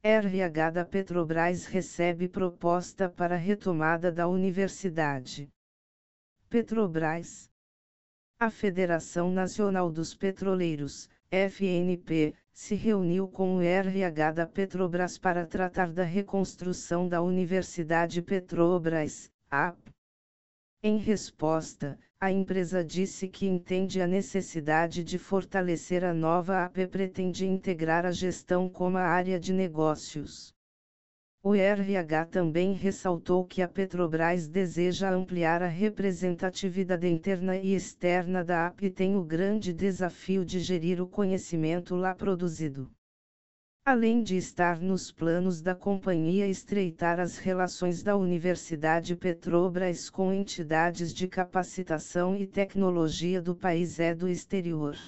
RH da Petrobras recebe proposta para retomada da universidade. Petrobras. A Federação Nacional dos Petroleiros, FNP, se reuniu com o RH da Petrobras para tratar da reconstrução da Universidade Petrobras, AP. Em resposta, a empresa disse que entende a necessidade de fortalecer a nova AP e pretende integrar a gestão como a área de negócios. O RH também ressaltou que a Petrobras deseja ampliar a representatividade interna e externa da AP e tem o grande desafio de gerir o conhecimento lá produzido. Além de estar nos planos da companhia estreitar as relações da Universidade Petrobras com entidades de capacitação e tecnologia do país e do exterior.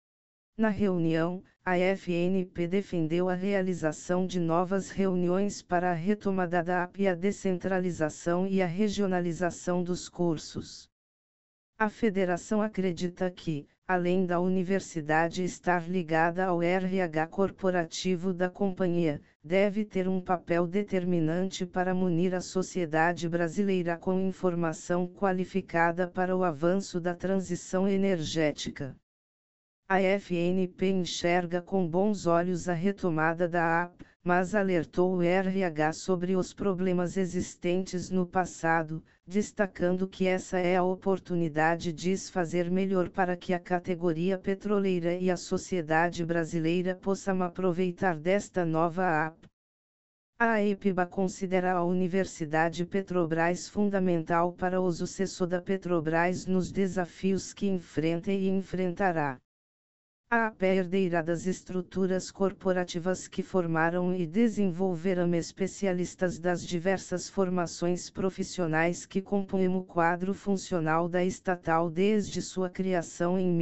Na reunião, a FNP defendeu a realização de novas reuniões para a retomada da AP e a descentralização e a regionalização dos cursos. A federação acredita que, além da universidade estar ligada ao RH corporativo da companhia, deve ter um papel determinante para munir a sociedade brasileira com informação qualificada para o avanço da transição energética. A FNP enxerga com bons olhos a retomada da AP, mas alertou o RH sobre os problemas existentes no passado, destacando que essa é a oportunidade de fazer melhor para que a categoria petroleira e a sociedade brasileira possam aproveitar desta nova AP. A EPBA considera a Universidade Petrobras fundamental para o sucesso da Petrobras nos desafios que enfrenta e enfrentará. A AP é herdeira das estruturas corporativas que formaram e desenvolveram especialistas das diversas formações profissionais que compõem o quadro funcional da estatal desde sua criação em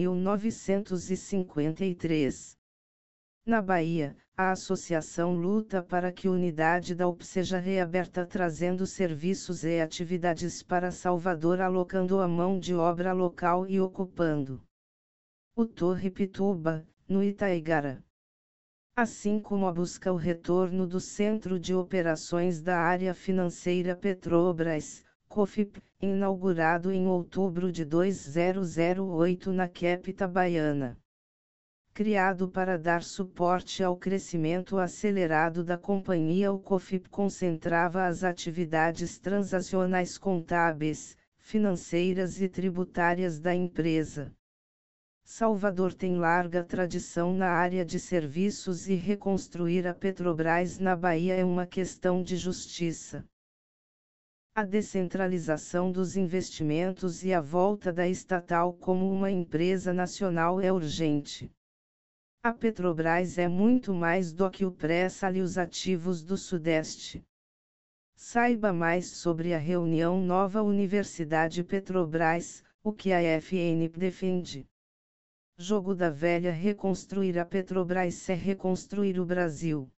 1953. Na Bahia, a associação luta para que a unidade da UP seja reaberta trazendo serviços e atividades para Salvador, alocando a mão de obra local e ocupando o Torre Pituba, no Itaigara. Assim como a busca o retorno do Centro de Operações da Área Financeira Petrobras, COFIP, inaugurado em outubro de 2008 na capital baiana. Criado para dar suporte ao crescimento acelerado da companhia, o COFIP concentrava as atividades transacionais contábeis, financeiras e tributárias da empresa. Salvador tem larga tradição na área de serviços e reconstruir a Petrobras na Bahia é uma questão de justiça. A descentralização dos investimentos e a volta da estatal como uma empresa nacional é urgente. A Petrobras é muito mais do que o pré-sal e os ativos do Sudeste. Saiba mais sobre a reunião Nova Universidade Petrobras, o que a FNP defende. Jogo da velha: reconstruir a Petrobras é reconstruir o Brasil.